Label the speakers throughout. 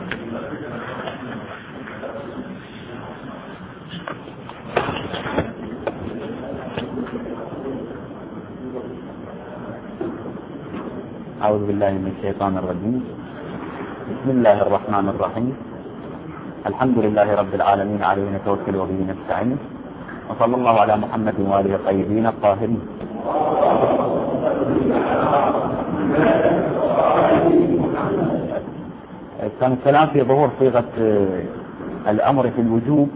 Speaker 1: أعوذ بالله من الشيطان الرجيم. بسم الله الرحمن الرحيم. الحمد لله رب العالمين، عليه نتوكل وبه نستعين، وصلى الله على محمد وآله الطيبين الطاهرين. كان الكلام في ظهور صيغة الأمر في الوجوب،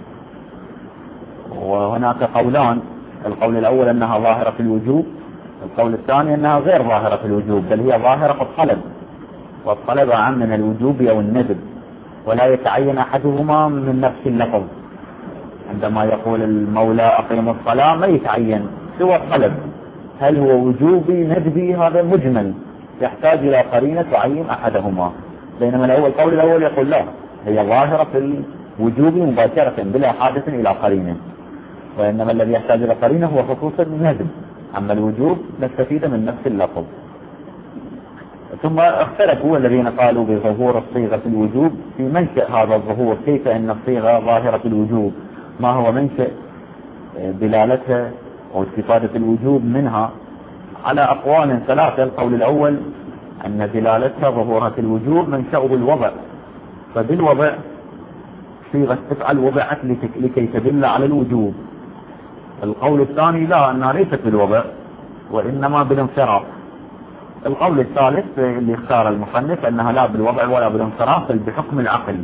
Speaker 1: وهناك قولان. القول الأول أنها ظاهرة في الوجوب، القول الثاني أنها غير ظاهرة في الوجوب، بل هي ظاهرة في الطلب، والطلب أعم من الوجوب أو الندب، ولا يتعين أحدهما من نفس اللفظ. عندما يقول المولى أقيم الصلاة ما يتعين سوى الطلب، هل هو وجوبي ندبي؟ هذا مجمل يحتاج إلى قرينة تعين أحدهما. بينما القول الأول يقول لا، هي ظاهرة في الوجوب مباشرة بلا حاجة إلى قرينة، وإنما الذي يحتاج إلى قرينة هو خصوص الندب، أما الوجوب نستفيد من نفس اللفظ. ثم اختلفوا الذين قالوا بظهور الصيغة في الوجوب في منشأ هذا الظهور، كيف أن الصيغة ظاهرة في الوجوب، ما هو منشأ دلالتها أو استفادة الوجوب منها، على أقوال ثلاثة. القول الأول أن دلالتها ظهورها في الوجوب منشأه الوضع، فبالوضع صيغة تفعل وضعت لكي تدل على الوجوب. القول الثاني لا، أنها ليست بالوضع وإنما بالانصراف. القول الثالث اللي اختار المصنف أنها لا بالوضع ولا بالانصراف، بل بحكم العقل.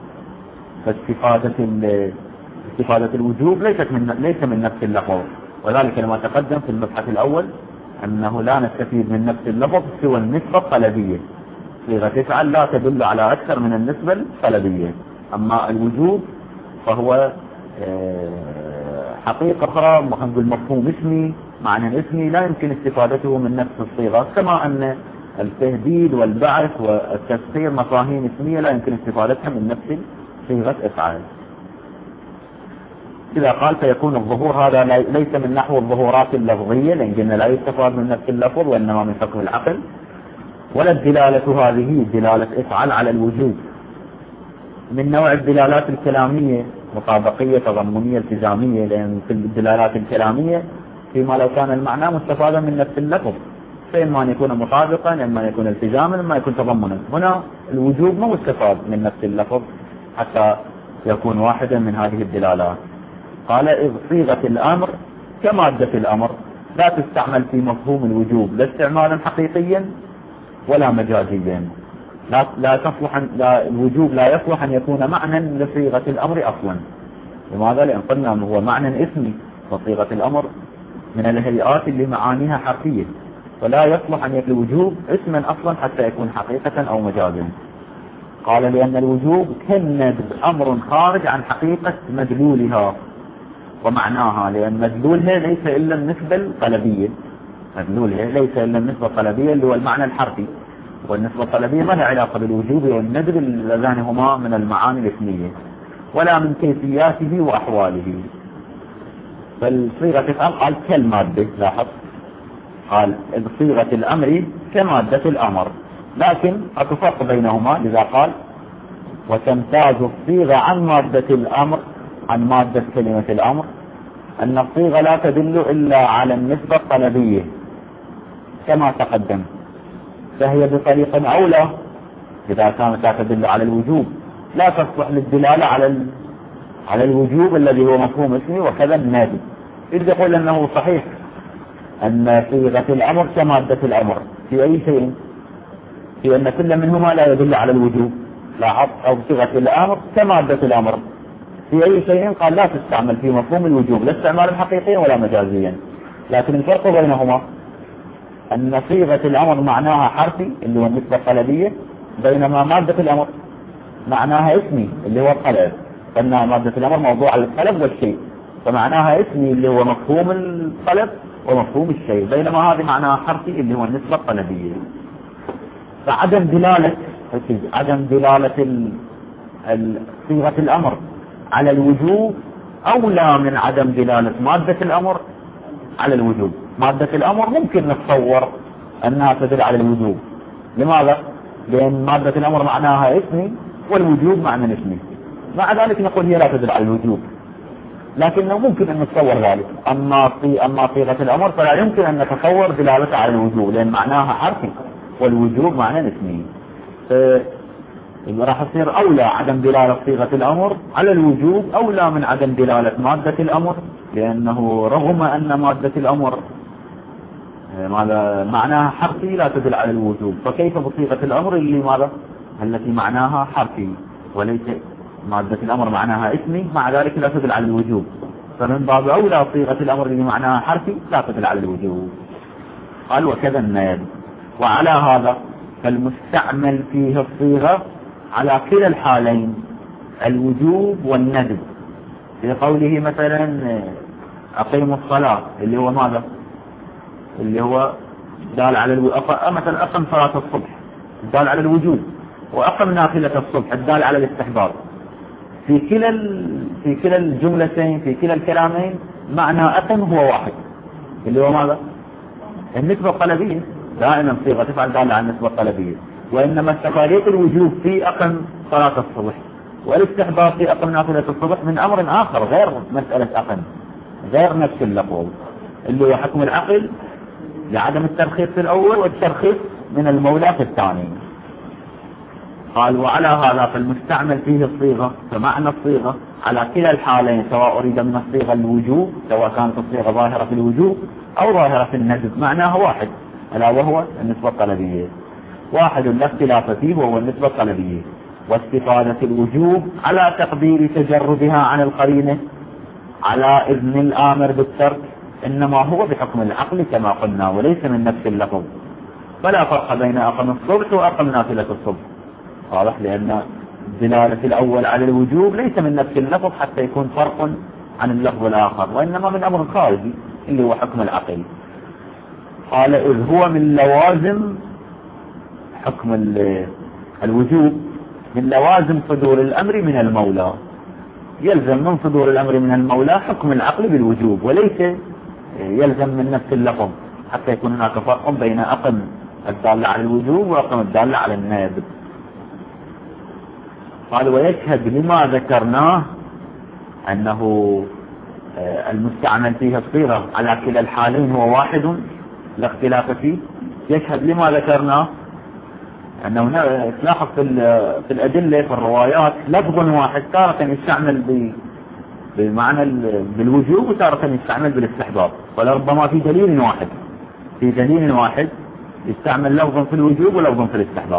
Speaker 1: فاستفادة الوجوب ليس من نفس اللفظ، وذلك لما تقدم في المبحث الأول أنه لا نستفيد من نفس اللفظ سوى النسبة الطلبية. صيغة تفعل لا تدل على أكثر من النسبة الطلبية، أما الوجوب فهو حقيقة أخرى، مفهوم اسمي، معنى اسمي، لا يمكن استفادته من نفس الصيغة، كما أن التهديد والبعث والتسخير مفاهيم اسمية لا يمكن استفادتها من نفس صيغة افعال. إذا قال فيكون الظهور هذا ليس من نحو الظهورات اللفظية، لأن قلنا لا يستفاد من نفس اللفظ وإنما من حكم العقل، ولا الدلالة هذه دلالة افعال على الوجوب من نوع الدلالات الكلامية، مطابقية، تضمنية، التزامية. لأن في الدلالات الكلامية فيما لو كان المعنى مستفادا من نفس اللفظ، فإما أن يكون مطابقا، إما أن يكون التزاما، إما أن يكون تضمنا. هنا الوجوب ما مستفاد من نفس اللفظ حتى يكون واحدا من هذه الدلالات. قال إذ صيغة الأمر كمادة الأمر لا تستعمل في مفهوم الوجوب لا استعمالا حقيقيا ولا مجازيا. الوجوب لا يصلح أن يكون معنى لصيغة الأمر أصلا. لماذا؟ لأن قلنا أنه هو معنى اسمي، وصيغة الأمر من الهيئات اللي معانيها حرفية، فلا يصلح أن يكون الوجوب اسما أصلا حتى يكون حقيقة أو مجازا. قال لأن الوجوب كالندب أمر خارج عن حقيقة مدلولها ومعناها، لأن مدلولها ليس إلا النسبة الطلبية، مدلولها ليس إلا النسبة الطلبية اللي هو المعنى الحرفي، والنسبة الطلبية ما لها علاقة بالوجوب والندب اللذان هما من المعاني الاسمية ولا من كيفياته وأحواله. فالصيغة تفعل قال كالمادة، لاحظ قال صيغة الأمر كمادة الأمر، لكن أتفرق بينهما. لذا قال وتمتاز الصيغة عن مادة الأمر، عن مادة كلمة الأمر، أن الصيغة لا تدل إلا على النسبة الطلبية كما تقدم، فهي بطريق أولى إذا كانت لا تدل على الوجوب لا تصلح للدلالة على الوجوب الذي هو مفهوم اسمي، وكذا النادي. إذ يقول أنه صحيح أن صيغة الأمر كمادة الأمر في أي شيء، في أن كل منهما لا يدل على الوجوب، لاحظ، أو صيغة الأمر كمادة الأمر في أي شيء قال لا تستعمل في مفهوم الوجوب لا استعمالا حقيقيا ولا مجازيا. لكن الفرق بينهما أن صيغة الأمر معناها حرفي اللي هو النسبة الطلبية، بينما مادة الأمر معناها اسمي اللي هو الطلب، فإن مادة الأمر موضوع للطلب والشيء، فمعناها اسمي اللي هو مفهوم الطلب ومفهوم الشيء، بينما هذه معناها حرفي اللي هو النسبة الطلبية. فعدم دلالة صيغة الأمر على الوجوب أولى من عدم دلالة مادة الأمر على الوجوب. مادة الأمر ممكن نتصور أنها تدل على الوجوب. لماذا؟ لأن مادة الأمر معناها اسمي، والوجوب معنى اسمي، مع ذلك نقول هي لا تدل على الوجوب، لكنه ممكن أن نتصور ذلك. أما صيغة الأمر فلا يمكن أن نتصور دلالتها على الوجوب، لأن معناها حرفي والوجوب معنى اسمي. راح يصير أولى عدم دلالة صيغة الأمر على الوجوب أولى من عدم دلالة مادة الأمر، لأنه رغم أن مادة الأمر معناها حرفي لا تدل على الوجوب، فكيف بصيغة الأمر التي معناها حرفي وليس مادة الأمر معناها اسمي، مع ذلك لا تدل على الوجوب. فمن باب أولى صيغة الأمر اللي معناها حرفي لا تدل على الوجوب. قال وكذا النيل. وعلى هذا فالمستعمل فيه الصيغة على كلا الحالين، الوجوب والندب. في قوله مثلا أقيموا الصلاة اللي هو ماذا؟ اللي هو دال على مثلا أقم صلاة الصبح دال على الوجوب، وأقم نافلة الصبح الدال على الاستحباب. في كلا الجملتين في كلا الكلامين معنى أقم هو واحد، اللي هو ماذا؟ النسبة الطلبية. دائما صيغة تفعل دالة على النسبة الطلبية، وإنما استقالية الوجوب في أقم صلاة الصبح والاستحباب في أقم نافلة الصبح من أمر آخر غير مسألة أقم، غير نفس اللفظ اللي هو حكم العقل لعدم الترخيص في الأول والترخيص من المولى في الثاني. قال وعلى هذا فالمستعمل فيه الصيغة، فمعنى الصيغة على كلا الحالين سواء أريد من الصيغة الوجوب سواء كانت الصيغة ظاهرة في الوجوب أو ظاهرة في الندب، معناها واحد ألا وهو النسبة الطلبية، واحد لا اختلاف فيه وهو النسبة الطلبية. واستفادة الوجوب على تقدير تجردها عن القرينة على إذن الآمر بالترك إنما هو بحكم العقل كما قلنا وليس من نفس اللفظ، فلا فرق بين أقم الصبح وأقم نافلة الصبح. واضح؟ لأن دلالة الأول على الوجوب ليس من نفس اللفظ حتى يكون فرق عن اللفظ الآخر، وإنما من أمر خارجي اللي هو حكم العقل. قال إذ هو من لوازم حكم الوجوب، من لوازم صدور الأمر من المولى، يلزم من صدور الأمر من المولى حكم العقل بالوجوب وليس يلزم من نفس اللفظ، حتى يكون هناك فرق بين أقم الدالة على الوجوب وأقم الدالة على الندب. قال ويشهد لما ذكرناه أنه المستعمل فيه الصيغة على كلا الحالين هو واحد لا اختلاف فيه. يشهد لما ذكرناه أنه تلاحظ في الأدلة في الروايات لفظ واحد تارة يستعمل بمعنى بالوجوب وتارة يستعمل بالاستحباب، ولربما في دليل واحد يستعمل لفظا في الوجوب ولفظا في الاستحباب.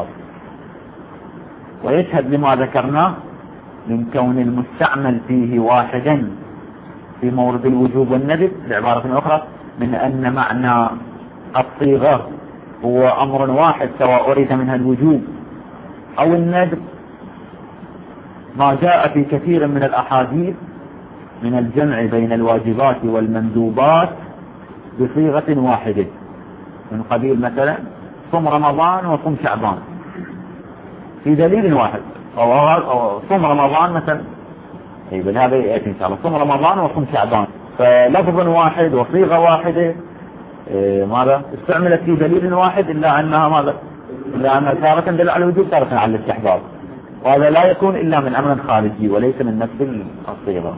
Speaker 1: ويشهد لما ذكرناه من كون المستعمل فيه واحدا في مورد الوجوب والندب، بعبارة أخرى من أن معنى الصيغة هو أمر واحد سواء أريد منها الوجوب أو الندب، ما جاء في كثير من الأحاديث من الجمع بين الواجبات والمندوبات بصيغة واحدة، من قبيل مثلا صم رمضان وصم شعبان في دليل واحد، أو صم رمضان مثلا هذا يأتي إن شاء الله صم رمضان وصم شعبان، فلفظ واحد وصيغة واحدة ماذا استعملت في دليل واحد، إلا أنها تارة تدل على الوجوب تارة على الاستحباب، وهذا لا يكون إلا من أمر خارجي وليس من نفس الصيغة.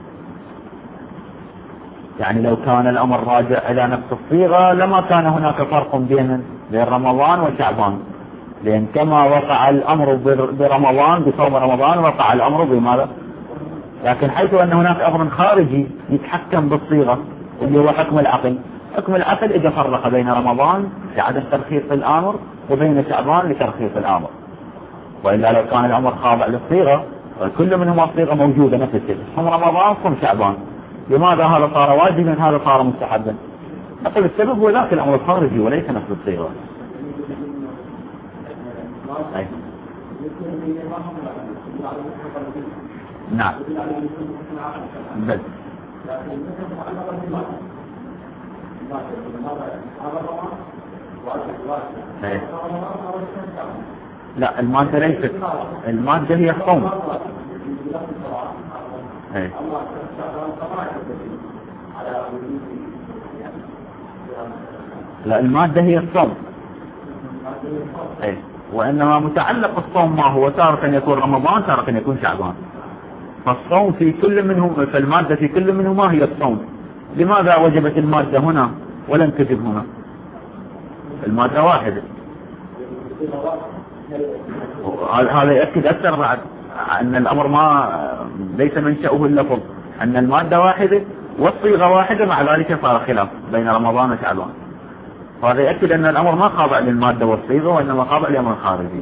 Speaker 1: يعني لو كان الأمر راجع إلى نفس الصيغة لما كان هناك فرق بين رمضان وشعبان، لأن كما وقع الأمر برمضان بصوم رمضان وقع الأمر بماذا، لكن حيث أن هناك أمر خارجي يتحكم بالصيغة اللي هو حكم العقل إذا فرق بين رمضان لعدم ترخيص الأمر وبين شعبان لترخيص الأمر، وإلا لو كان الأمر خاضع للصيغة كل منهما الصيغة موجودة نفس الشيء، صم رمضان صم شعبان، لماذا هذا صار واجبا هذا صار مستحبا؟ نقول السبب هو ذاك الأمر الخارجي وليس نفس الصيغة. نعم بس لا المادة ليست، المادة هي الصوم. لا المادة هي الصوم. وإنما متعلق الصوم ما هو تارة يكون رمضان تارة يكون شعبان. فالصوم في كل منهم، فالمادة في كل منهما هي الصوم. لماذا وجبت المادة هنا ولم تجب هنا؟ المادة واحدة. هذا يأكد أكثر بعد أن الأمر ما ليس منشأه اللفظ، أن المادة واحدة والصيغة واحدة، مع ذلك صار خلاف بين رمضان وشعبان. هذا يأكد أن الأمر ما خاضع للمادة والصيغة، وإنما خاضع لأمر خارجي.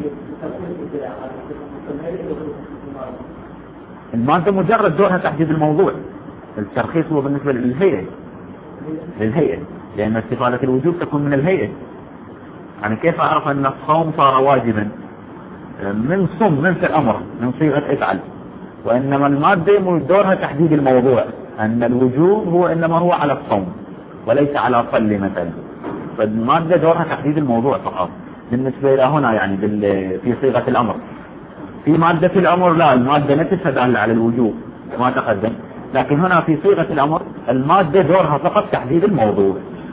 Speaker 1: المادة مجرد دورها تحديد الموضوع، الترخيص هو بالنسبة للهيئة، لأن استفادة الوجوب تكون من الهيئة. يعني كيف أعرف أن الصوم صار واجبا؟ من صم من في الأمر، من صيغة افعل. وإنما المادة دورها تحديد الموضوع، أن الوجوب هو إنما هو على الصوم وليس على صلي مثلا. فالمادة دورها تحديد الموضوع فقط بالنسبة إلى هنا، يعني في صيغة الأمر. في مادة الأمر لا، المادة نفسها دالة على الوجوب ما تقدم، لكن هنا في صيغة الأمر المادة دورها فقط تحديد الموضوع.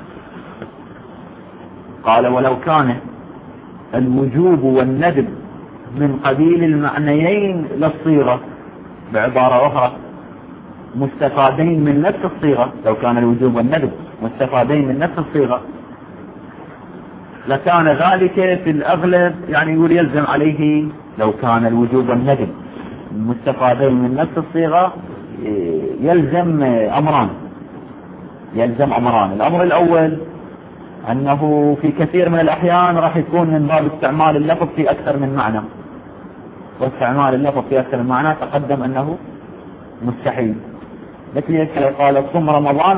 Speaker 1: قال ولو كان الوجوب والندب من قبيل المعنيين للصيغة، بعبارة أخرى مستفادين من نفس الصيغة، لو كان الوجوب والندب مستفادين من نفس الصيغة لكان ذلك في الأغلب، يعني يقول يلزم عليه لو كان الوجوب والندب مستفادين من نفس الصيغة يلزم أمران. الأمر الأول أنه في كثير من الأحيان راح يكون من باب استعمال اللفظ في أكثر من معنى، واستعمال اللفظ في أكثر من معنى تقدم أنه مستحيل. مثل قال صم رمضان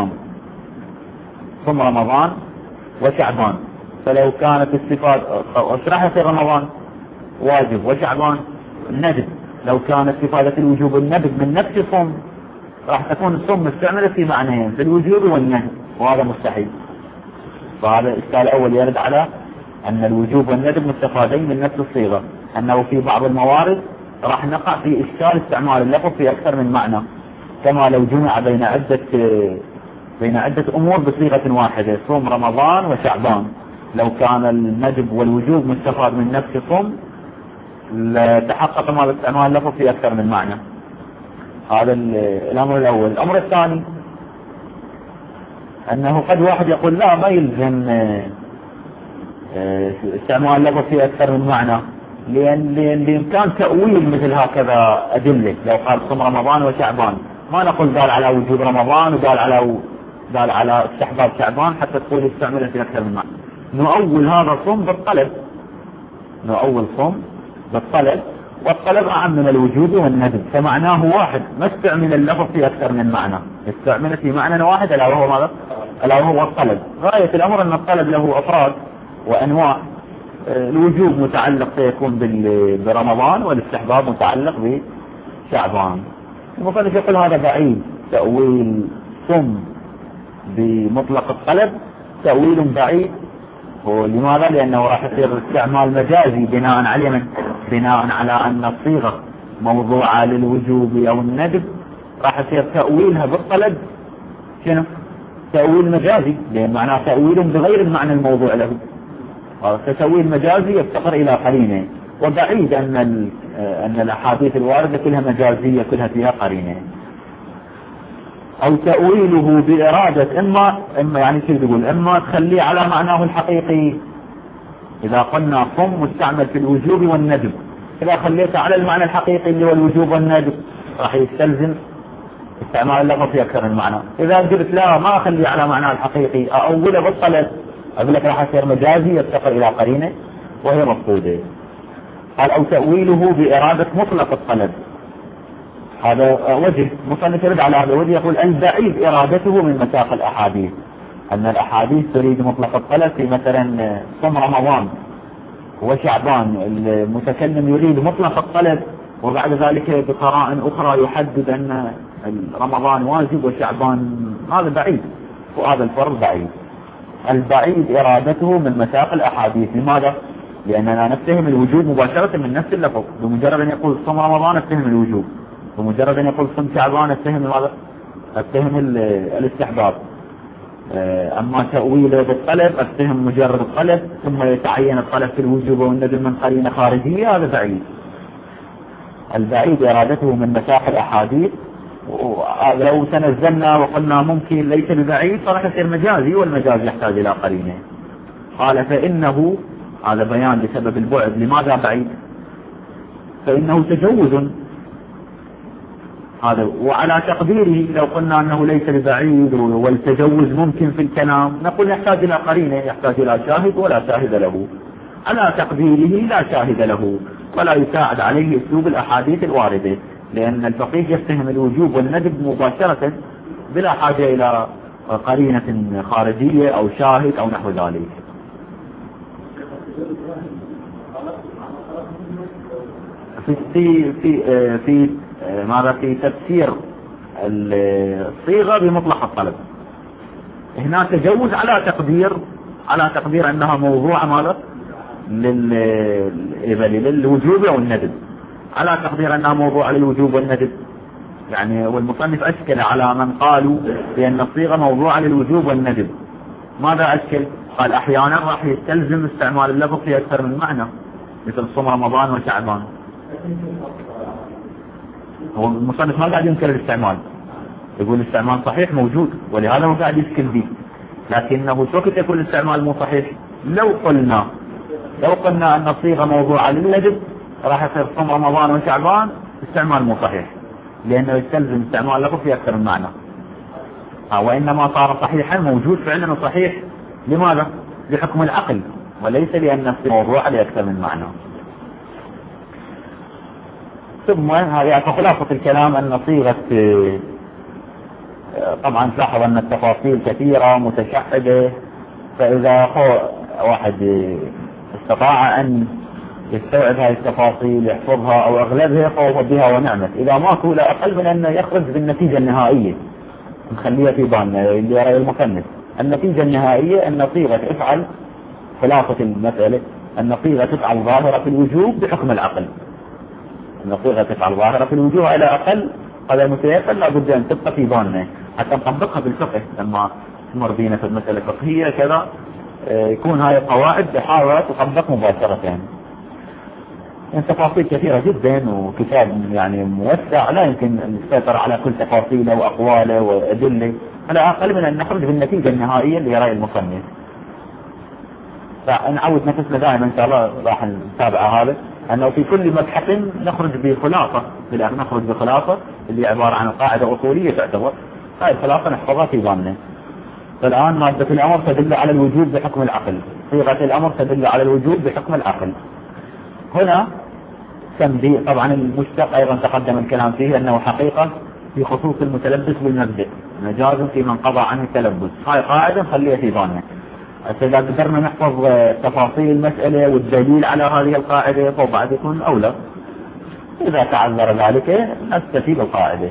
Speaker 1: وشعبان، فلو كانت استفادة اشرح في رمضان واجب وشعبان ندب، لو كانت استفادة الوجوب الندب من نفس صم راح تكون الصم مستعملة في معنيين، في الوجوب والندب، وهذا مستحيل. فهذا الإشكال الأول يرد على أن الوجوب والندب مستفادين من نفس الصيغة، أنه في بعض الموارد راح نقع في إشكال استعمال اللفظ في أكثر من معنى، كما لو جمع بين عدة أمور بصيغة واحدة، صوم رمضان وشعبان، لو كان الندب والوجوب مستفاد من نفس صم لتحقق ما باستعمال اللفظ في أكثر من معنى. هذا الأمر الأول. الأمر الثاني أنه قد واحد يقول لا، ما يلزم استعمال اللفظ في أكثر من معنى، لأن بإمكان تأويل مثل هكذا أدلة. لو قال صم رمضان وشعبان ما نقول دال على وجوب رمضان ودال على استحباب شعبان حتى تقول استعملها في أكثر من معنى. نؤول هذا صم بالطلب، والطلب أعم من الوجوب والندب، فمعناه واحد، ما استعمل اللفظ في أكثر من معنى، استعمل في معنى واحد ألا وهو ماذا؟ ألا وهو الطلب. غاية الأمر أن الطلب له أفراد وأنواع. الوجوب متعلق سيكون برمضان، والاستحباب متعلق بشعبان. المصنف يقول هذا بعيد، تأويل صم بمطلق الطلب تأويل بعيد. ولماذا؟ لأنه راح يصير استعمال مجازي بناء على أن الصيغة موضوعة للوجوب أو الندب، راح يصير تأويلها بالطلب شنو؟ تأويل مجازي، لأن معناه تأويل بغير المعنى الموضوع له. تأويل مجازي يفتقر إلى قرينة، وبعيد أن الأحاديث الواردة كلها مجازية، كلها فيها قرينة. أو تأويله بإرادة إما يعني شو تقول، إما تخليه على معناه الحقيقي. إذا قلنا صم مستعمل في الوجوب والندب، إذا خليته على المعنى الحقيقي اللي هو الوجوب والندب راح يستلزم استعمال اللفظ في أكثر من معنى. إذا قلت لا، ما أخليه على معناه الحقيقي، أوله بالطلب، أقول لك راح يصير مجازي يفتقر إلى قرينة وهي مفقودة. قال أو تأويله بإرادة مطلق الطلب، هذا وجه مصنف يرد على هذا الوجه، يقول البعيد إرادته من مساق الأحاديث، أن الأحاديث تريد مطلق الطلب في مثلا صم رمضان وشعبان، المتكلم يريد مطلق الطلب، وبعد ذلك بقراء أخرى يحدد أن رمضان واجب وشعبان، هذا بعيد، وهذا الفرق بعيد. البعيد إرادته من مساق الأحاديث. لماذا؟ لأننا نتهم الوجوب مباشرة من نفس اللفظ، بمجرد أن يقول صم رمضان اتهم الوجوب، بمجرد أن يقول صم شعبان اتهم ماذا؟ اتهم الاستحباب. أما تأويله بالطلب أتهم مجرد الطلب ثم يتعين الطلب في الوجوب والندب من قرينة خارجية، هذا بعيد. البعيد إرادته من مساحة الأحاديث، ولو تنزلنا وقلنا ممكن ليس ببعيد فراح يصير مجازي، والمجاز يحتاج إلى قرينة. قال فإنه، هذا بيان لسبب البعد. لماذا بعيد؟ فإنه تجوز هذا، وعلى تقديره لو قلنا أنه ليس ببعيد والتجوز ممكن في الكلام نقول يحتاج إلى قرينة، يحتاج إلى شاهد ولا شاهد له. على تقديره لا شاهد له ولا يساعد عليه أسلوب الأحاديث الواردة، لأن الفقيه يفتهم الوجوب والندب مباشرة بلا حاجة إلى قرينة خارجية أو شاهد أو نحو ذلك. في ماذا في تفسير الصيغة بمطلق الطلب، هنا تجوز على تقدير أنها موضوعة ماذا للوجوب أو الندب، على تقدير أنها موضوعة للوجوب والندب. يعني والمصنف أشكل على من قالوا بأن الصيغة موضوعة للوجوب والندب. ماذا أشكل؟ قال أحيانا راح يستلزم استعمال اللفظ في أكثر من معنى، مثل صوم رمضان وشعبان. هو المصنف ما قاعد ينكر الاستعمال، يقول الاستعمال صحيح موجود، ولهذا هو قاعد يشكل به. لكنه شو كنت يقول الاستعمال مو صحيح؟ لو قلنا أن الصيغة موضوعة للندب راح يصير صوم رمضان وشعبان استعمال مو صحيح، لأنه يستلزم استعمال لفظ في أكثر من معنى. وإنما صار صحيحا، موجود فعلا وصحيح. لماذا؟ بحكم العقل، وليس لأن الصيغة موضوعة لأكثر من معنى. ثم هذه خلاصة الكلام أن صيغة، طبعا تلاحظ أن التفاصيل كثيرة متشعبة، فإذا واحد استطاع أن يستوعب هذه التفاصيل يحفظها أو أغلبها فهو بها ونعمت. إذا ماكو لا أقل من أن يخرج بالنتيجة النهائية، نخليها في بالنا اللي يرى المكنس. النتيجة النهائية أن صيغة افعل، خلاصة المسألة أن صيغة تفعل ظاهرة في الوجوب بحكم العقل، أن صيغة تفعل ظاهرة في الوجوب على أقل هذا المتيقن لابد أن تبقى في بالنا حتى نطبقها بالفقه. لما تمر بينا في المسألة الفقهية كذا يكون هاي القواعد بحاول تطبق مباشرة. يعني تفاصيل كثيرة جدا، وكتاب يعني موسع لا يمكن السيطرة على كل تفاصيله وأقواله وأدله، على أقل من أن نخرج بالنتيجة النهائية اللي يرى المصنف. فنعود نفسنا دائما إن شاء الله راح نتابع هذا، أنه في كل مبحث نخرج بخلاصة، نخرج بخلاصة اللي عبارة عن قاعدة أصولية تعتبر. هاي الخلاصة نحفظها في ظننا. فالآن مادة الأمر تدل على الوجوب بحكم العقل، صيغة الأمر تدل على الوجوب بحكم العقل. هنا تنبيه، طبعا المشتق أيضا تقدم الكلام فيه أنه حقيقة في خصوص المتلبس بالمبدأ، مجاز في من قضى عنه التلبس. هاي قاعدة نخليها في بالنا. إذا قدرنا نحفظ تفاصيل المسألة والدليل على هذه القاعدة فبعد يكون أولى. إذا تعذر ذلك نستفيد القاعدة.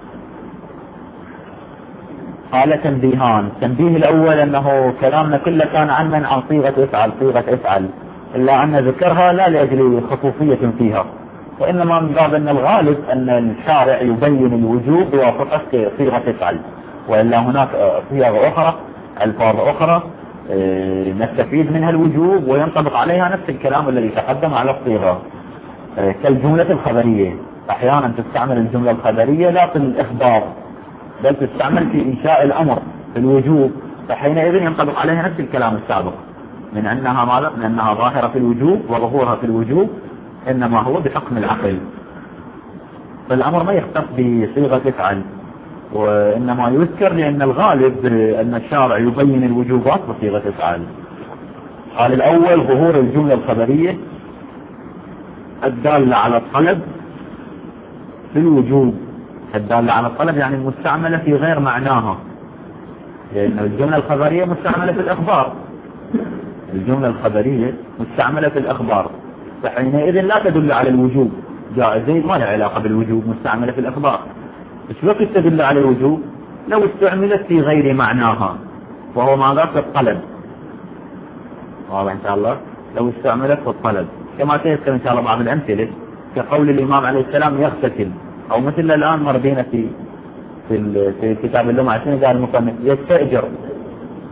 Speaker 1: قال تنبيهان. التنبيه الأول أنه كلامنا كله كان عن صيغة افعل، إلا أن ذكرها لا لأجل خصوصية فيها، وإنما من باب أن الغالب أن الشارع يبين الوجوب بواسطة صيغة افعل، وإلا هناك صيغ أخرى، ألفاظ أخرى نستفيد منها الوجوب وينطبق عليها نفس الكلام الذي تقدم على الصيغة، كالجملة الخبرية. أحيانا تستعمل الجملة الخبرية لا في الإخبار، بل تستعمل في إنشاء الأمر في الوجوب، فحينئذ ينطبق عليها نفس الكلام السابق من أنها ظاهرة في الوجوب، وظهورها في الوجوب إنما هو بحكم العقل. فالأمر ما يختص بصيغة افعل، وإنما يذكر لأن الغالب أن الشارع يبين الوجوبات بصيغة افعل. قال الأول ظهور الجملة الخبرية الدالة على الطلب في الوجوب. الدالة على الطلب يعني المستعملة في غير معناها، لأن الجملة الخبرية مستعملة في الأخبار، الجملة الخبرية مستعملة في الأخبار، فحينئذ لا تدل على الوجوب. جاء زيد ما له علاقة بالوجوب، مستعملة في الأخبار. بس وقت تدل على الوجوب لو استعملت في غير معناها، وهو ماذا؟ في الطلب. واضح إن شاء الله؟ لو استعملت في الطلب، كما سيذكر إن شاء الله بعض الأمثلة، كقول الإمام عليه السلام يغتسل، أو مثل الآن مر بينا في كتاب اللمعة قال المصنف يستأجر،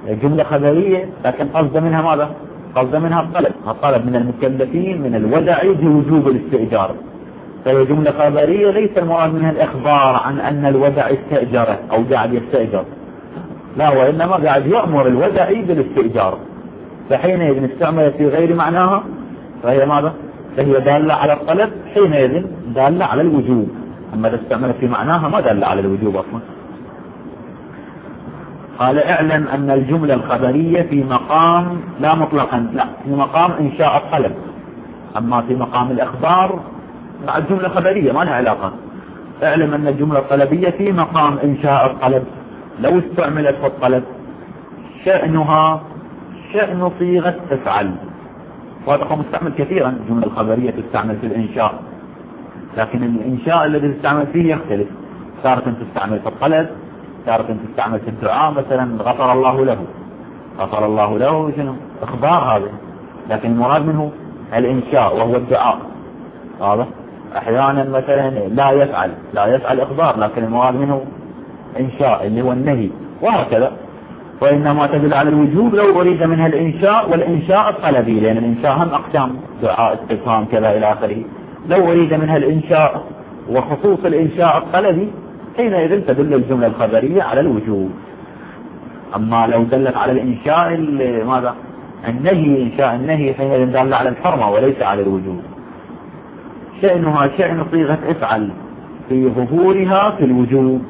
Speaker 1: جملة خبرية لكن قصد منها ماذا؟ قصد منها الطلب، الطلب من المكلفين من الودع بوجوب الاستئجار. فهي جملة خبرية ليس المراد منها الإخبار عن أن الودع استأجره أو قاعد يستأجر، لا، وإنما قاعد يأمر الودع بالاستئجار. فحينئذ استعملت في غير معناها فهي ماذا؟ فهي دالة على الطلب، حينئذ دالة على الوجوب. أما إذا استعملت في معناها ما دالة على الوجوب أصلا. قال اعلم أن الجملة الخبرية في مقام لا مطلقا، لا، في مقام إنشاء الطلب. أما في مقام الإخبار مع الجملة خبرية ما لها علاقة. اعلم أن الجملة الطلبية في مقام إنشاء الطلب لو استعملت في الطلب شأنها شأن صيغة تفعل، وهذا مستعمل كثيرا. الجملة الخبرية تستعمل في الإنشاء، لكن الإنشاء الذي تستعمل فيه يختلف. تارة تستعمل في الطلب، تارة تستعمل في الدعاء، مثلا غفر الله له، غفر الله له شنو؟ إخبار هذا، لكن المراد منه الإنشاء وهو الدعاء. هذا أحيانا مثلا لا يفعل إخبار، لكن المراد منه إنشاء اللي هو النهي، وهكذا. وإنما تدل على الوجوب لو أريد منها الإنشاء، والإنشاء الطلبي، لأن الإنشاء هم أقسام، دعاء، استفهام، كذا إلى آخره. لو أريد منها الإنشاء وخصوص الإنشاء الطلبي حينئذ تدل الجملة الخبرية على الوجوب. أما لو دلت على الإنشاء ماذا؟ النهي، إنشاء النهي، حينئذ دل على الحرمة وليس على الوجوب. شأنها شأن صيغة افعل في ظهورها في الوجوب،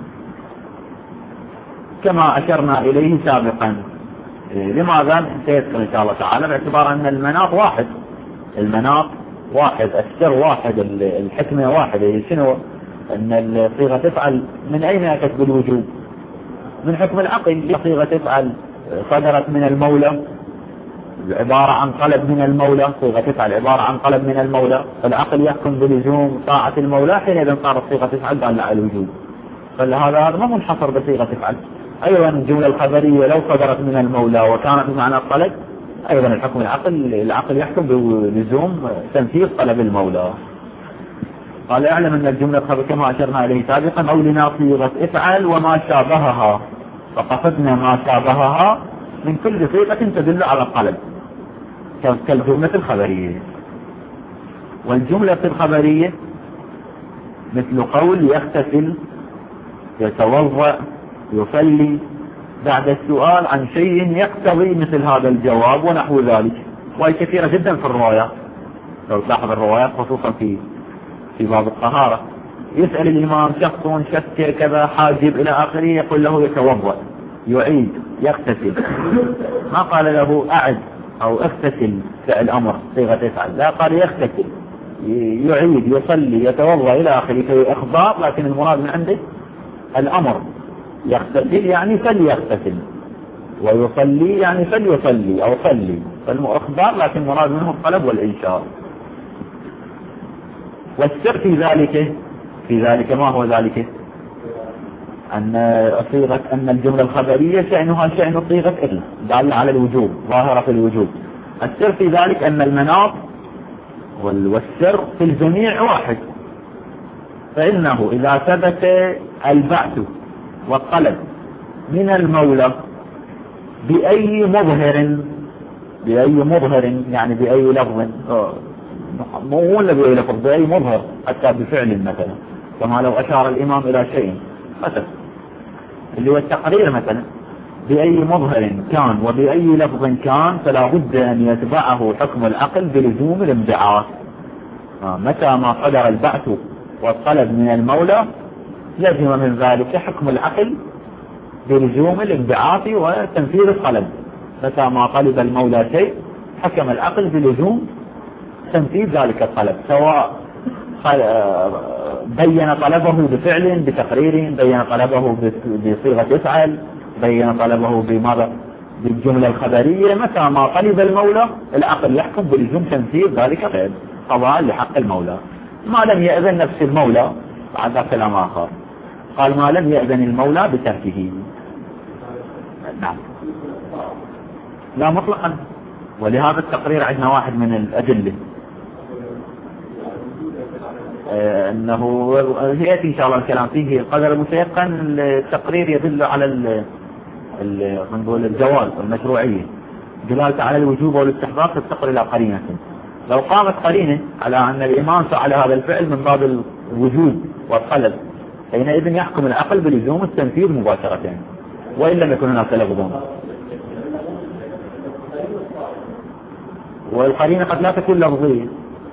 Speaker 1: كما أشرنا إليه سابقا. لماذا؟ سيذكر إن شاء الله تعالى، باعتبار أن المناط واحد، المناط واحد، السر واحد، الحكمة واحدة. شنو؟ أن الصيغة تفعل من أين أتت بالوجوب؟ من حكم العقل. صيغة تفعل صدرت من المولى، عبارة عن طلب من المولى، صيغة تفعل عبارة عن طلب من المولى، فالعقل يحكم بلزوم طاعة المولى، حينئذ صارت صيغة تفعل دالة على الوجوب. فهذا ما منحصر بصيغة تفعل. أيضا الجملة الخبرية لو صدرت من المولى وكانت بمعنى الطلب، أيضا الحكم العقل يحكم بلزوم تنفيذ طلب المولى. قال اعلم أن الجملة الخبرية كما أشرنا إليه سابقا أولنا صيغة افعل وما شابهها، فقصدنا ما شابهها من كل صيغة تدل على الطلب كالجملة الخبرية. والجملة الخبرية مثل قول يغتسل، يتوضأ، يصلي، بعد السؤال عن شيء يقتضي مثل هذا الجواب ونحو ذلك. وهي كثيرة جدا في الروايات، لو تلاحظ الروايات خصوصا في باب الطهارة، يسأل الإمام شخص شك كذا حاجب إلى آخره، يقول له يتوضأ، يعيد، يغتسل، ما قال له أعد أو اغتسل فعل أمر صيغة يفعل، لا، قال يغتسل، يعيد، يصلي، يتوضأ إلى آخره، في إخبار، لكن المراد من عنده الأمر. يغتسل يعني فليغتسل، ويصلي يعني فليصلي أو صلي، فالإخبار، لكن مراد منه الطلب والإنشاء. والسر في ذلك ما هو ذلك؟ أن الجملة الخبرية شأنها شأن صيغة إلا دالة على الوجوب، ظاهرة في الوجوب. السر في ذلك أن المناط والسر في الجميع واحد، فإنه إذا ثبت البعث والطلب من المولى بأي مظهر يعني بأي لفظ، مو ولا بأي لفظ، بأي مظهر، حتى بفعل مثلا، كما لو أشار الإمام إلى شيء مثلا اللي هو التقرير مثلا، بأي مظهر كان وبأي لفظ كان، فلا بد أن يتبعه حكم العقل بلزوم الانبعاث. متى ما صدر البعث والطلب من المولى لزم من ذلك حكم العقل بلزوم الانبعاث وتنفيذ الطلب. متى ما طلب المولى شيء حكم العقل بلزوم تنفيذ ذلك الطلب، سواء بين طلبه بفعل بتقرير، بين طلبه بصيغة يفعل، بين طلبه بماذا؟ بالجملة الخبرية. متى ما طلب المولى العقل يحكم بلزوم تنفيذ ذلك الفعل قضاء لحق المولى، ما لم يأذن نفس المولى. بعد كلام آخر قال ما لم يأذن المولى بتركه. نعم، لا مطلقا. ولهذا التقرير عندنا واحد من الأدلة، أنه يأتي إن شاء الله الكلام فيه قدر المتيقن. التقرير يدل على نقول الجواز والمشروعية، دلالة على الوجوب والاستحباب تفتقر إلى قرينة. لو قامت قرينة على أن الإمام فعل هذا الفعل من باب الوجوب والطلب، حينئذ يحكم العقل بلزوم التنفيذ مباشرة، وإن لم يكن هناك لفظ. والقرينة قد لا تكون لفظية.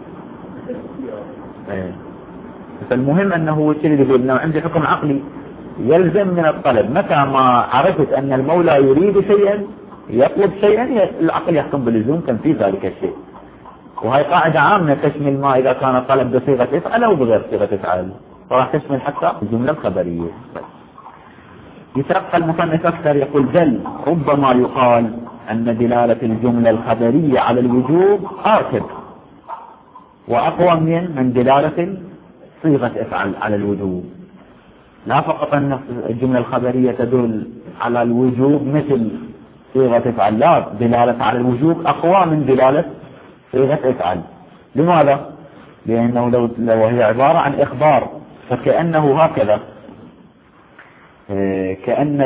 Speaker 1: فالمهم أنه يقول أنه عندي حكم عقلي يلزم من الطلب. متى ما عرفت أن المولى يريد شيئا يطلب شيئا العقل يحكم بلزوم تنفيذ ذلك الشيء. وهي قاعدة عامة تشمل ما إذا كان الطلب بصيغة افعل أو بغير صيغة افعل، فراح تشمل حتى الجملة الخبرية. يترقى المصنف أكثر يقول بل ربما يقال أن دلالة الجملة الخبرية على الوجوب آكد وأقوى من دلالة صيغة افعل على الوجوب. لا فقط أن الجملة الخبرية تدل على الوجوب مثل صيغة افعل، لا، دلالة على الوجوب أقوى من دلالة صيغة افعل. لماذا؟ لأنه لو هي عبارة عن إخبار فكأنه هكذا، كأن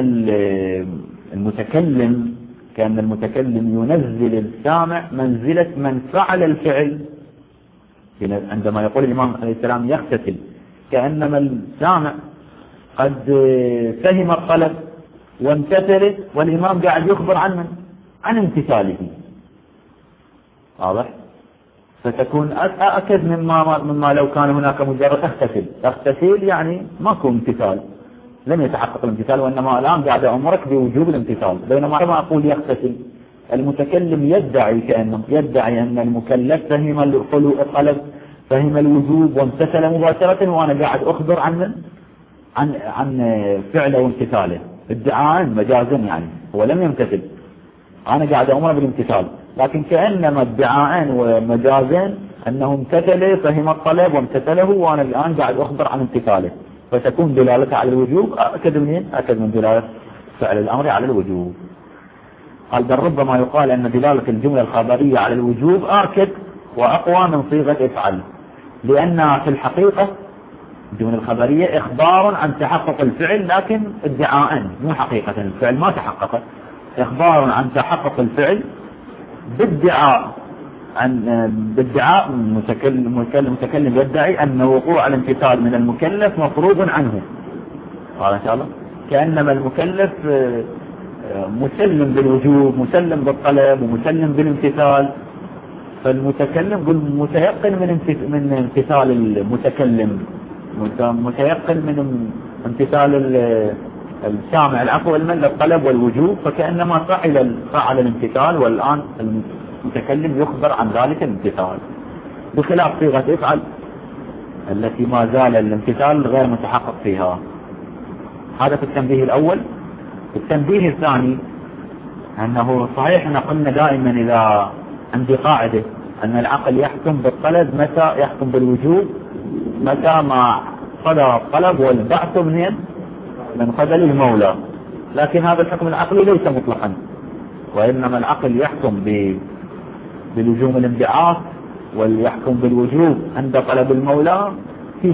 Speaker 1: المتكلم ينزل السامع منزلة من فعل الفعل. عندما يقول الإمام عليه السلام يغتسل، كأنما السامع قد فهم الطلب وامتثل، والإمام قاعد يخبر عن امتثاله. واضح؟ فتكون أكد مما لو كان هناك مجرد اغتسل يعني ماكو امتثال، لم يتحقق الامتثال، وإنما الآن قاعد أمرك بوجوب الامتثال. بينما كما أقول يغتسل، المتكلم يدعي أن المكلف فهم الطلب، فهم الوجوب وامتثل مباشرة، وأنا قاعد أخبر عن فعله وامتثاله، ادعاء مجازا، يعني هو لم يمتثل، أنا قاعد أمره بالامتثال، لكن كأنما ادعاء ومجازا أنه امتثل فهم الطلب وامتثله، وأنا الآن قاعد أخبر عن امتثاله، فتكون دلالته على الوجوب أكد من دلالة فعل الأمر على الوجوب. قال بل ربما يقال أن دلالة الجملة الخبرية على الوجوب آكد وأقوى من صيغة افعل، لأنها في الحقيقة الجملة الخبرية إخبار عن تحقق الفعل، لكن ادعاء مو حقيقة الفعل ما تحقق، إخبار عن تحقق الفعل بادعاء المتكلم يدعي أن وقوع الامتثال من المكلف مفروض عنه. قال إن شاء الله كأنما المكلف مسلم بالوجوب، مسلم بالطلب، ومسلم بالامتثال، فالمتكلم يقول متيقن من امتثال المتكلم، متيقن من امتثال السامع العفو والمن الطلب والوجوب، فكأنما فعل الامتثال، والآن المتكلم يخبر عن ذلك الامتثال، بخلاف صيغة افعل التي ما زال الامتثال غير متحقق فيها. هذا في التنبيه الأول. التنبيه الثاني أنه صحيح أن قلنا دائما إذا عندي قاعدة أن العقل يحكم بالطلب متى يحكم بالوجوب، متى ما صدر الطلب والبعث من قبل المولى، لكن هذا الحكم العقلي ليس مطلقا، وإنما العقل يحكم بلزوم الانبعاث ويحكم بالوجوب عند طلب المولى في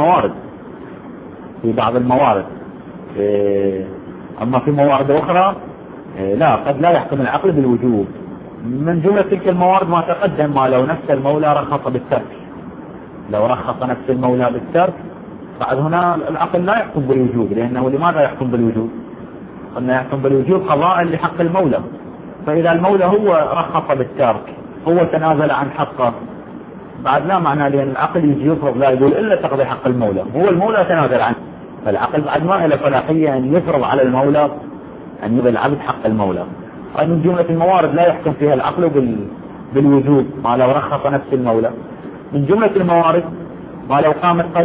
Speaker 1: بعض الموارد، أما في موارد أخرى لا، قد لا يحكم العقل بالوجوب. من جملة تلك الموارد ما تقدم، ما لو نفس المولى رخص بالترك، لو رخص نفس المولى بالترك بعد هنا العقل لا يحكم بالوجوب، لأنه لماذا يحكم بالوجوب؟ قلنا يحكم بالوجوب قضاء لحق المولى، فإذا المولى هو رخص بالترك، هو تنازل عن حقه، بعد لا معنى، لأن العقل يجي يفرض لا يقول إلا تقضي حق المولى، هو المولى تنازل عنه، فالعقل بعد ما له صلاحية أن يفرض على المولى أن يبقى العبد حق المولى. هذه من جملة الموارد لا يحكم فيها العقل بالوجوب ما لو رخص نفس المولى. من جملة الموارد ما لو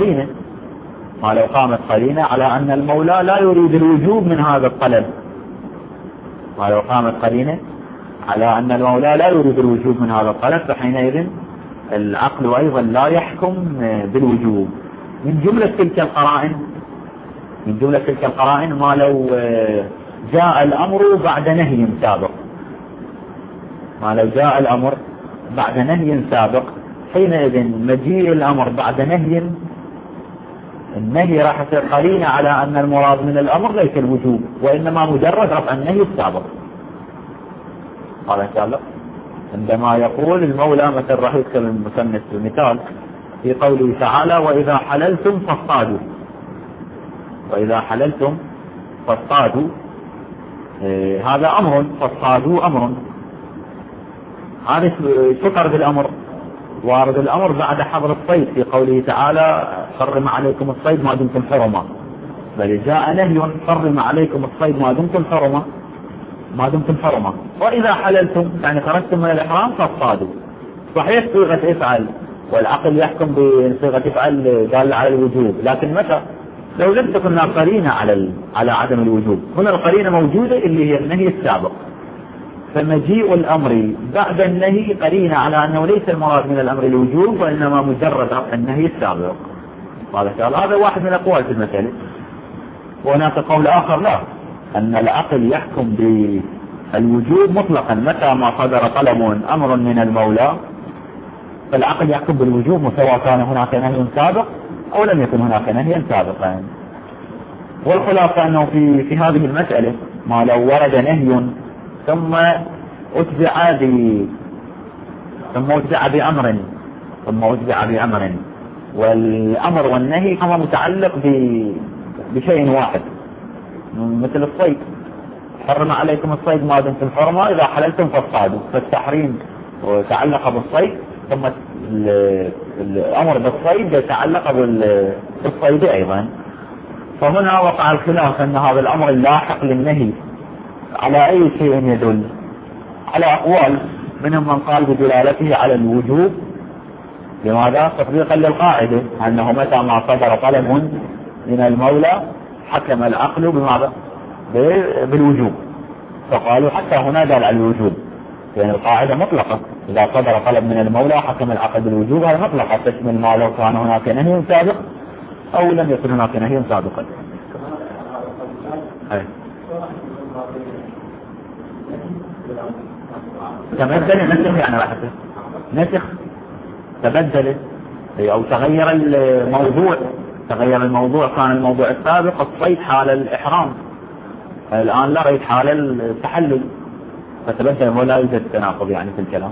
Speaker 1: قامت قرينة على أن المولى لا يريد الوجوب من هذا الطلب، ما لو قامت قرينة على أن المولى لا يريد الوجوب من هذا الطلب، فحينئذ العقل أيضا لا يحكم بالوجوب. من جملة تلك القرائن ما لو جاء الأمر بعد نهي سابق، حينئذ مجيء الأمر بعد نهي النهي راح يصير قرينة على أن المراد من الأمر ليس الوجوب، وإنما مجرد رفع النهي السابق. قال إن شاء الله عندما يقول المولى مثل راح يكتب المصنف المثال في قوله تعالى وإذا حللتم فاصطادوا، وإذا حللتم فاصطادوا، هذا أمر، فاصطادوا أمر، هذا شكر بالأمر، وارد الأمر بعد حظر الصيد في قوله تعالى حرم عليكم الصيد ما دمتم حرما، بل جاء نهي حرم عليكم الصيد ما دمتم حرما، ما دمتم حرما. وإذا حللتم يعني خرجتم من الإحرام فاصطادوا، صحيح صيغة افعل والعقل يحكم بصيغة افعل دالة على الوجوب، لكن متى؟ لو لم تكن قرينة على عدم الوجوب. هنا القرينة موجودة اللي هي النهي السابق، فمجيء الأمر بعد النهي قرينة على أنه ليس المراد من الأمر الوجوب، وإنما مجرد رفع النهي السابق. هذا واحد من الأقوال في المسألة. وهناك قول آخر لا، أن العقل يحكم بالوجوب مطلقا متى ما صدر طلب أمر من المولى، فالعقل يحكم بالوجوب سواء كان هناك نهي سابق أو لم يكن هناك نهي سابقا. والخلاصة أنه في هذه المسألة ما لو ورد نهي ثم أتبع بأمر والأمر والنهي هو متعلق بشيء واحد، مثل الصيد، حرم عليكم الصيد ما دمتم حرما إذا حللتم فاصطادوا، فالتحريم تعلق بالصيد، ثم الأمر بالصيد يتعلق بالصيد أيضا. فهنا وقع الخلاف أن هذا الأمر اللاحق للنهي على أي شيء يدل، على أقوال، منهم من قال بدلالته على الوجوب. لماذا؟ تطبيقا للقاعدة أنه متى ما صدر طلب من المولى حكم العقل بماذا؟ بالوجوب، فقالوا حتى هنا دل على الوجوب، لأن القاعدة مطلقة، إذا صدر طلب من المولى حكم العقل بالوجوب، هذا مطلقة تشمل ما لو كان هناك نهي سابق أو لم يكن هناك نهي سابقا. تبدل نسخ يعني راح نسخ تبدل أو تغير الموضوع، كان الموضوع السابق الصيد حال الإحرام، الآن لا رأيت حال التحلل، فتبدل ولا يوجد تناقض يعني في الكلام.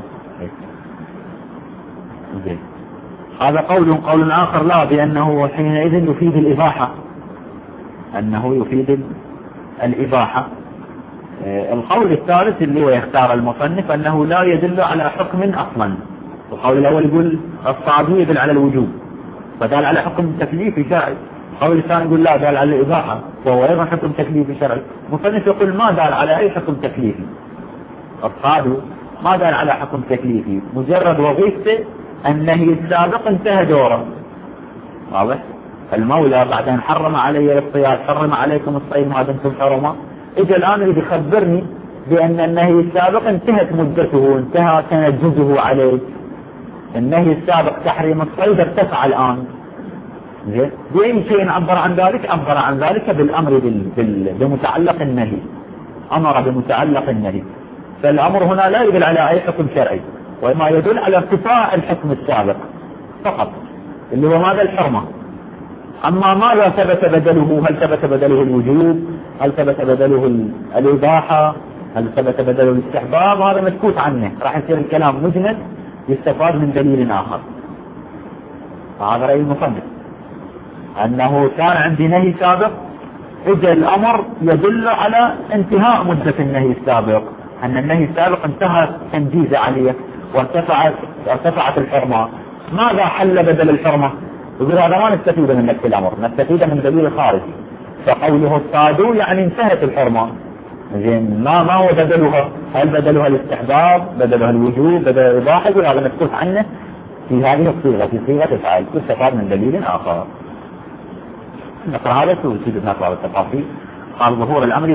Speaker 1: هذا قول آخر لا، بأنه حينئذ يفيد الإباحة، أنه يفيد الإباحة. القول الثالث اللي هو يختار المصنف أنه لا يدل على حكم أصلا. القول الأول يقول الصعبي يدل على الوجوب فدال على حكم تكليفي شرعي، القول الثاني يقول لا دال على الإباحة وهو أيضا حكم تكليفي شرعي. المصنف يقول ما دال على أي حكم تكليفي، الصعبي ما دال على حكم تكليفي، مجرد وظيفته النهي السابق انتهى دوره. واضح؟ المولى بعد أن حرم علي الصياد، حرم عليكم الصيد ما دمتم حرما، إجا الآن يريد يخبرني بأن النهي السابق انتهت مدته، انتهى تنجزه عليه، النهي السابق تحريم الصيد ارتفع الآن. بأي شيء عبر عن ذلك؟ عبر عن ذلك بالأمر بمتعلق النهي، أمر بمتعلق النهي. فالأمر هنا لا يدل على أي حكم شرعي، وما يدل على ارتفاع الحكم السابق فقط، اللي هو ماذا؟ الحرمة. أما ماذا ثبت بدله؟ هل ثبت بدله الوجوب؟ هل ثبت بدله الإباحة؟ هل ثبت بدله الاستحباب؟ هذا مسكوت عنه، راح يصير الكلام مجمل يستفاد من دليل آخر. فهذا رأي المصنف أنه كان عندي نهي سابق، إجا الأمر يدل على انتهاء مدة النهي السابق، أن النهي السابق انتهى تنجيز عليه وارتفعت الحرمة. ماذا حل بدل الحرمة؟ يقول هذا ما نستفيد من نفس الأمر، نستفيد من دليل خارجي. فقوله اصطادوا يعني انتهت الحرمة، زين ما هو بدلها؟ هل بدلها الاستحباب؟ بدلها الوجوب؟ بدلها الإباحة؟ يقول هذا مسكوت عنه في هذه الصيغة، في صيغة افعل، تستفاد من دليل آخر. نقرأ هذا تفيد نقرأ التفاصيل. قال ظهور الأمر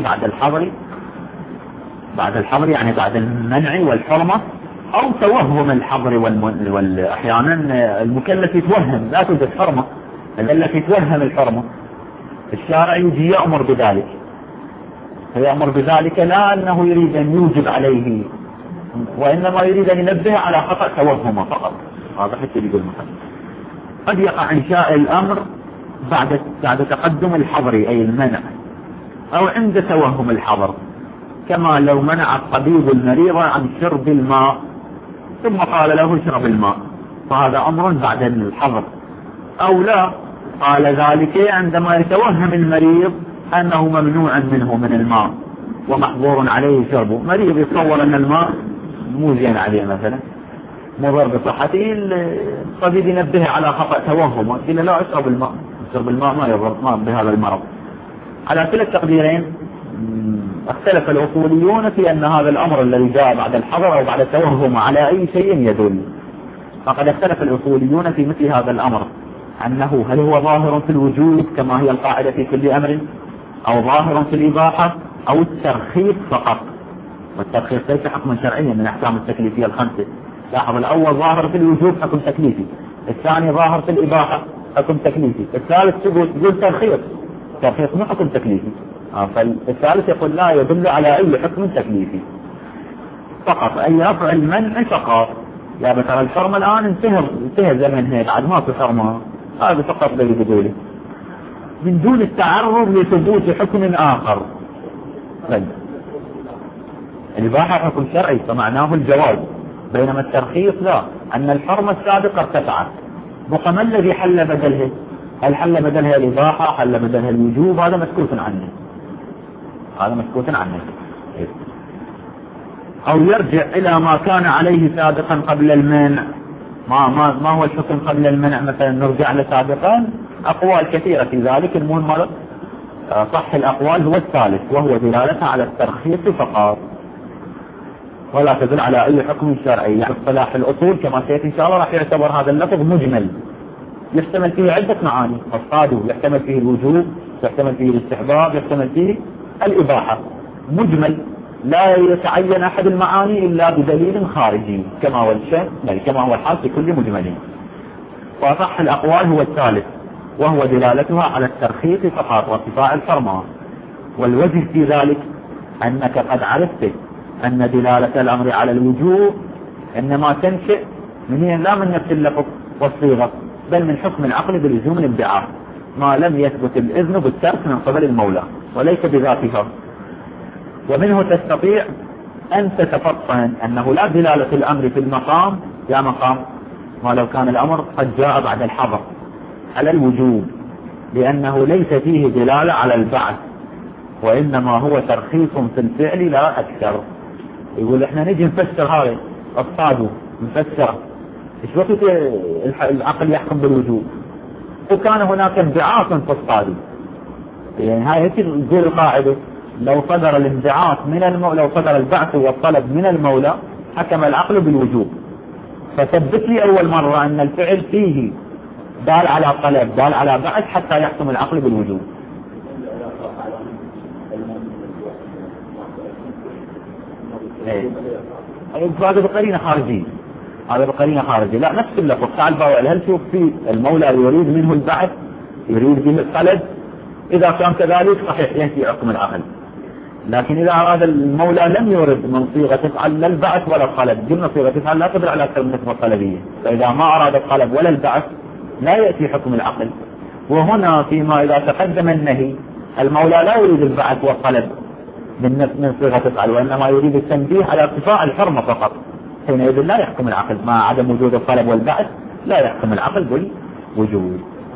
Speaker 1: بعد الحظر يعني بعد المنع والحرمة، أو توهم الحظر أحيانا المكلف يتوهم لا توجد حرمة، المكلف يتوهم الحرمة، الشارع يجي يأمر بذلك، فيأمر بذلك لا أنه يريد أن يوجب عليه، وإنما يريد أن ينبه على خطأ توهمه فقط. هذا حتى يقول مثلا قد يقع إنشاء الأمر بعد تقدم الحظر أي المنع، أو عند توهم الحظر، كما لو منع الطبيب المريض عن شرب الماء ثم قال له اشرب الماء، فهذا أمر بعد الحظر. أو لا، قال ذلك عندما يتوهم المريض أنه ممنوع منه من الماء ومحظور عليه شربه. مريض يتصور أن الماء مو زين عليه مثلا، مضر بصحته، الطبيب ينبه على خطأ توهمه، قال لا اشرب الماء، شرب الماء ما يضر ما بهذا المرض. على كلا التقديرين اختلف الأصوليون في أن هذا الأمر الذي جاء بعد الحظر أو بعد التوهم على أي شيء يدل. فقد اختلف الأصوليون في مثل هذا الأمر، أنه هل هو ظاهر في الوجود كما هي القاعدة في كل أمر، أو ظاهر في الإباحة، أو الترخيص فقط. والترخيص ليس حكما شرعيا من أحكام التكليفية الخمسة. لاحظ، الأول ظاهر في الوجوب حكم تكليفي، الثاني ظاهر في الإباحة حكم تكليفي، الثالث تقول ترخيص مو حكم تكليفي. فالثالث يقول لا يدل على أي حكم تكليفي فقط، أي رفع المنع فقط. يا ترى الحرمة الآن انتهى زمنها، بعد ما في حرمة، هذا فقط الذي بدوله من دون التعرض لثبوت حكم آخر. الإباحة حكم شرعي فمعناه الجواز، بينما الترخيص لا، أن الحرمة السابقة ارتفعت، بقى ما الذي حل بدلها؟ هل حل بدلها الإباحة، حل بدلها الوجوب؟ هذا مسكوت عنه، هذا مسكوت عنه. أو يرجع إلى ما كان عليه سابقا قبل المنع. ما هو الحكم قبل المنع مثلا؟ نرجع لسابقا، أقوال كثيرة في ذلك، المهم صح الأقوال هو الثالث، وهو دلالتها على الترخيص فقط ولا تدل على أي حكم شرعي. يعني اصطلاح الأصول كما سيأتي إن شاء الله راح يعتبر هذا اللفظ مجمل، يحتمل فيه عدة معاني، الصادق يحتمل فيه الوجوب، يحتمل فيه الاستحباب، يحتمل فيه الإباحة، مجمل لا يتعين أحد المعاني إلا بدليل خارجي كما هو كما هو الحال في كل مجمل. وصح الأقوال هو الثالث، وهو دلالتها على الترخيص فقط وارتفاع الحرمة. والوجه في ذلك أنك قد عرفت أن دلالة الأمر على الوجوب إنما تنشئ لا من نفس اللفظ والصيغة، بل من حكم العقل بلزوم الادعاء ما لم يثبت الإذن بالترك من قبل المولى وليس بذاتها. ومنه تستطيع أن تتفطن أنه لا دلالة الأمر في المقام يا مقام ما لو كان الأمر قد جاء بعد الحظر على الوجوب، لأنه ليس فيه دلالة على البعث، وإنما هو ترخيص في الفعل لا أكثر. يقول إحنا نجي نفسر هذا الصادو نفسره، إيش وقت العقل يحكم بالوجوب؟ وكان هناك انبعاث في الصادو، يعني هاي تقول القاعدة لو صدر الانبعاث من المولى، لو صدر البعث والطلب من المولى حكم العقل بالوجوب. فثبت لي أول مرة أن الفعل فيه دال على طلب دال على بعث حتى يحكم العقل بالوجوب. هذا بقرينة خارجية، هذا بقرينة خارجية، لا نفس اللفظ. تعال باوع، هل شوف في المولى يريد منه البعث، يريد به الطلب؟ إذا كان كذلك صحيح ينفي حكم العقل. لكن إذا أراد المولى لم يرد من صيغة تفعل لا البعث ولا الطلب، قلنا صيغة تفعل لا تدل على أكثر من نسبة طلبية، فإذا ما أراد الطلب ولا البعث لا يأتي حكم العقل. وهنا فيما إذا تقدم النهي المولى لا يريد البعث والطلب من صيغة تفعل، وإنما يريد التنبيه على ارتفاع الحرمة فقط، حينئذ لا يحكم العقل مع عدم وجود الطلب والبعث، لا يحكم العقل بالوجود.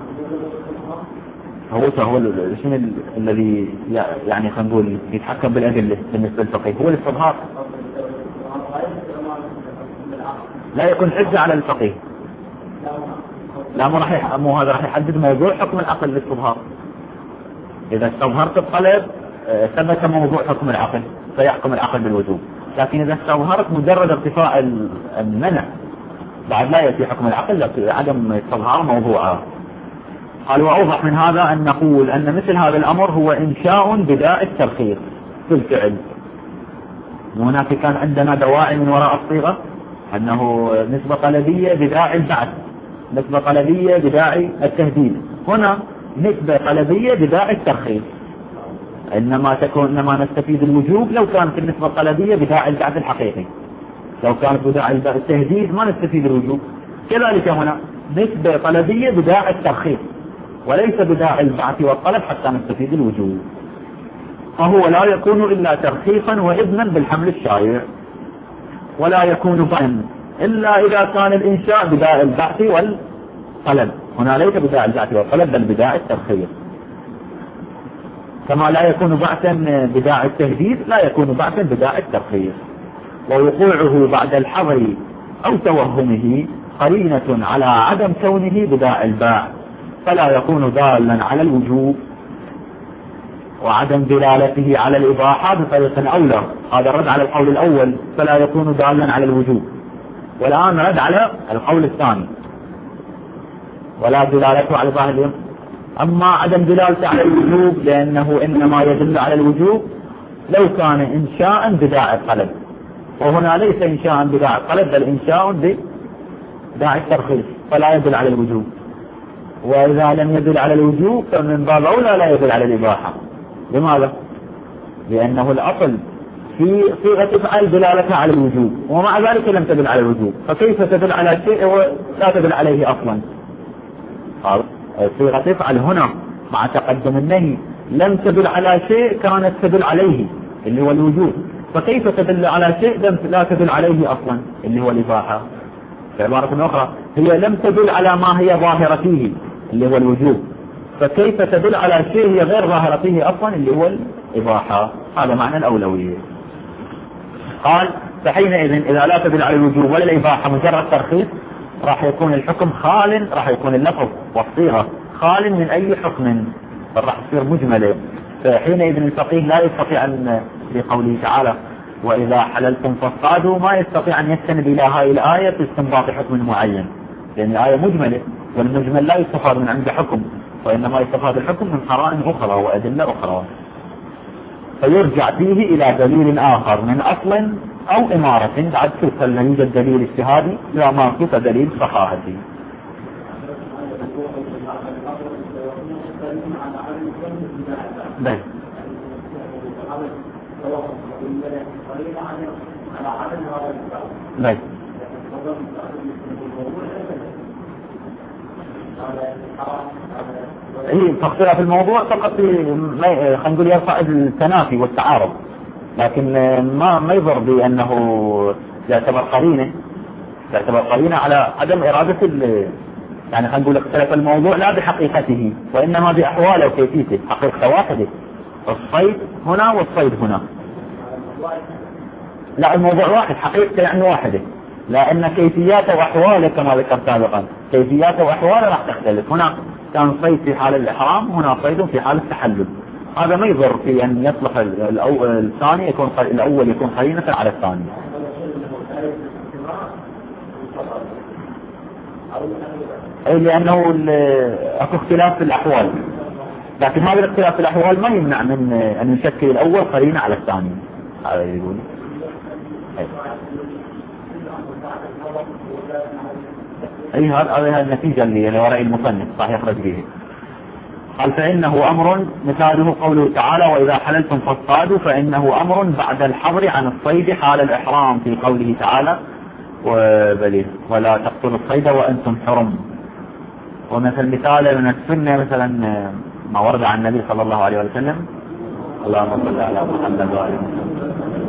Speaker 1: هو شنو الذي يعني خلينا نقول يتحكم بالأدلة بالنسبة للفقيه؟ هو الاستظهار، لا يكون حجة على الفقيه، لا مو هذا راح يحدد موضوع حكم العقل للاستظهار. إذا استظهرت الطلب ثبت موضوع حكم العقل فيحكم العقل بالوجوب، لكن إذا استظهرت مجرد ارتفاع المنع بعد لا يأتي حكم العقل عدم استظهار موضوعه. قال وأوضح من هذا أن نقول أن مثل هذا الأمر هو إنشاء بداء الترخيص في الفعل. وهناك كان عندنا دواعي من وراء الصيغة، أنه نسبة طلبية بداعي البعث، نسبة طلبية بداعي التهديد، هنا نسبة طلبية بداعي الترخيص. إنما نستفيد الوجوب لو كانت النسبة الطلبية بداعي البعث الحقيقي، لو كانت بداعي التهديد ما نستفيد الوجوب. كذلك هنا نسبة طلبية بداعي الترخيص، وليس بداعي البعث والطلب حتى نستفيد الوجوب، فهو لا يكون إلا ترخيصا وإذنا بالحمل الشائع، ولا يكون بعثا إلا إذا كان الإنشاء بداعي البعث والطلب. هنا ليس بداعي البعث والطلب بل بداعي الترخيص، كما لا يكون بعثا بداعي التهديد لا يكون بعثا بداعي الترخيص. ووقوعه بعد الحظر أو توهمه قرينة على عدم كونه بداعي الباع، فلا يكون دالا على الوجوب، وعدم دلالته على الإباحة بطريق أولى. هذا الرد على القول الأول، فلا يكون دالا على الوجوب، والآن رد على القول الثاني، ولا دلالته على ظاهر. أما عدم دلالته على الوجوب لأنه إنما يدل على الوجوب لو كان إنشاء بداعي الطلب، وهنا ليس إنشاء بداعي الطلب بل إنشاء بداعي الترخيص، فلا يدل على الوجوب. وإذا لم يدل على الوجوب فمن باب أولى لا يدل على الإباحة. لماذا؟ لأنه الأصل في صيغة افعل دلالتها على الوجوب، ومع ذلك لم تدل على الوجوب، فكيف تدل على شيء ولا تدل عليه أصلا؟ صيغة افعل هنا مع تقدم النهي لم تدل على شيء كانت تدل عليه اللي هو الوجوب، فكيف تدل على شيء لا تدل عليه أصلا اللي هو الإباحة؟ بعبارة أخرى هي لم تدل على ما هي ظاهرة فيه اللي هو الوجوب، فكيف تدل على شيء هي غير ظاهرة فيه أصلا اللي هو الإباحة؟ هذا معنى الأولوية. قال فحينئذ إذا لا تدل على الوجوب ولا الإباحة مجرد ترخيص راح يكون الحكم خال، راح يكون اللفظ والصيغة خال من أي حكم، فراح تصير مجملة. فحينئذ الفقيه لا يستطيع أن بقوله تعالى وإذا حللتم فاصطادوا ما يستطيع أن يستند إلى هذه الآية في استنباط حكم معين، لأن الآية مجملة، والمجمل لا يستفاد من عند حكم، وإنما يستفاد الحكم من قرائن أخرى وأدلة أخرى، فيرجع فيه إلى دليل آخر من أصل أو إمارة. بعد شوف هل يوجد دليل اجتهادي لا ما شوف دليل فقاهتي. لا تخطئ في الموضوع فقط خلينا نقول يرفع التنافي والتعارض، لكن ما يضر بأنه يعتبر قرينة، يعتبر قرينة على عدم إرادة يعني خلينا نقول اختلف الموضوع لا بحقيقته وإنما بأحواله وكيفيته. حقيقة واحدة، الصيد هنا والصيد هنا، لا الموضوع واحد، حقيقة يعني واحدة، لأن كيفياته وأحواله كما ذكرت سابقا كيفياته وأحواله راح تختلف. هنا كان صيد في حال الإحرام، هنا صيد في حال التحلل. هذا ما يضر في أن يصلح الثاني يكون الأول يكون قرينة على الثاني. أي لأنه أكو اختلاف في الأحوال، لكن هذا الاختلاف في الأحوال ما يمنع من أن يشكل الأول قرينة على الثاني. هذا يقول أي هذه النتيجة اللي ورأي المصنف صح يخرج به. قال فإنه أمر مثاله قوله تعالى وإذا حللتم فاصطادوا، فإنه أمر بعد الحظر عن الصيد حال الإحرام في قوله تعالى ولا تقتلوا الصيد وأنتم حرم. ومثل مثال من السنة مثلا ما ورد عن النبي صلى الله عليه وسلم اللهم صل على محمد وآله وسلم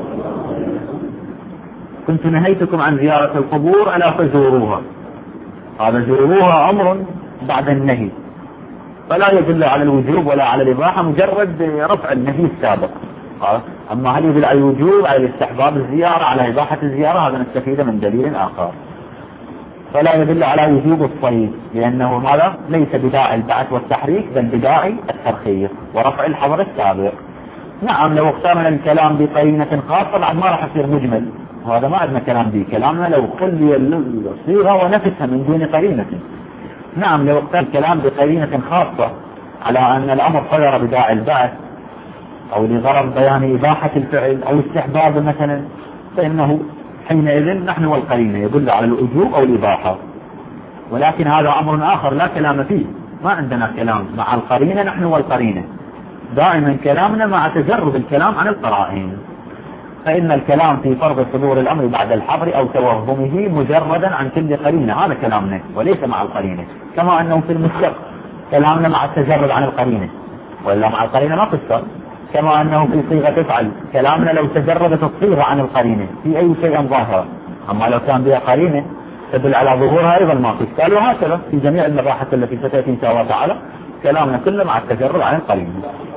Speaker 1: كنت نهيتكم عن زيارة القبور ألا فزوروها. هذا زوروها أمر بعد النهي، فلا يدل على الوجوب ولا على الإباحة، مجرد رفع النهي السابق. أما هل يدل على الوجوب على الاستحباب الزيارة على إباحة الزيارة هذا نستفيد من دليل آخر. فلا يدل على وجوب الصيد لأنه هذا ليس بداعي البعث والتحريك بل بداعي الترخيص ورفع الحظر السابق. نعم لو اختارنا الكلام بقرينة خاصة بعد ما راح يصير مجمل، وهذا ما عندنا كلام به، كلامنا لو خلي الصيغة ونفسها من دون قرينة. نعم لو اختار الكلام بقرينة خاصة على أن الأمر صدر بداعي البعث أو لغرض بيان إباحة الفعل أو استحباب مثلا، فإنه حينئذ نحن والقرينة يدل على الوجوب أو الإباحة. ولكن هذا أمر آخر لا كلام فيه، ما عندنا كلام مع القرينة، نحن والقرينة دائما كلامنا مع تجرد الكلام عن القرائن. فإن الكلام في فرض صدور الأمر بعد الحظر أو توهمه مجردا عن كل قرينة، هذا كلامنا وليس مع القرينة. كما أنه في المشتق كلامنا مع التجرد عن القرينة، ولا مع القرينة ما تشترط. كما أنه في صيغة تفعل كلامنا لو تجردت الصيغة عن القرينة في أي شيء ظاهرة، أما لو كان بها قرينة تدل على ظهورها أيضا ما تشترط. وهكذا في جميع المباحث التي ستأتي إن شاء الله تعالى كلامنا كله مع التجرد عن القرينة.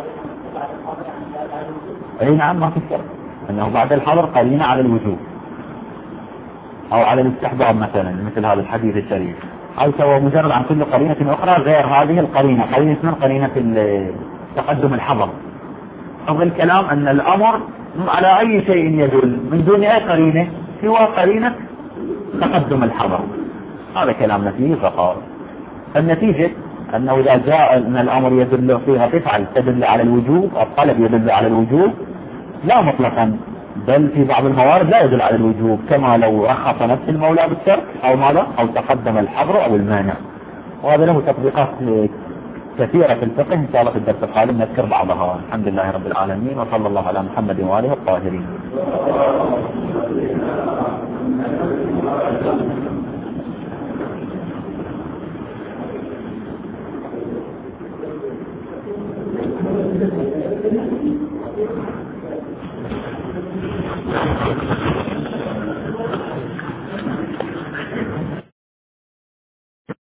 Speaker 1: أي نعم ما تشترط أنه بعد الحظر قرينة على الوجوب أو على الاستحباب مثلا مثل هذا الحديث الشريف، أو سوى مجرد عن كل قرينة أخرى غير هذه القرينة، قرينة من قرينة تقدم الحظر. أو الكلام أن الأمر على أي شيء يدل من دون أي قرينة سوى قرينة تقدم الحظر، هذا كلامنا فيه فقط. النتيجة أنه إذا جاء أن الأمر يدل فيها تفعل تدل على الوجوب، الطلب يدل على الوجوب لا مطلقا، بل في بعض الموارد لا يدل على الوجوب، كما لو رخص نفس المولى بالترك أو ماذا أو تقدم الحظر أو المانع. وهذا له تطبيقات كثيرة في الفقه إن شاء الله في الدرس القادم نذكر بعضها. الحمد لله رب العالمين، وصلى الله على محمد وآله الطاهرين. Thank you.